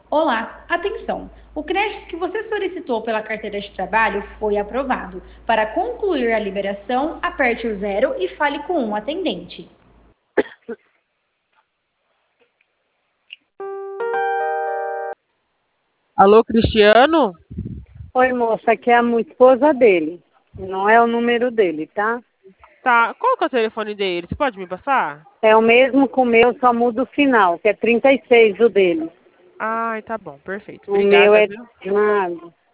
Olá, atenção! O crédito que você solicitou pela carteira de trabalho foi aprovado. Para concluir a liberação, aperte o zero e fale com um atendente. Alô, Cristiano? Oi, moça, aqui é a esposa dele. Não é o número dele, tá? Tá, qual que é o telefone dele? Você pode me passar? É o mesmo com o meu, só muda o final, que é 36 o dele. Ai, tá bom, perfeito. O meu Obrigada, é viu? nada.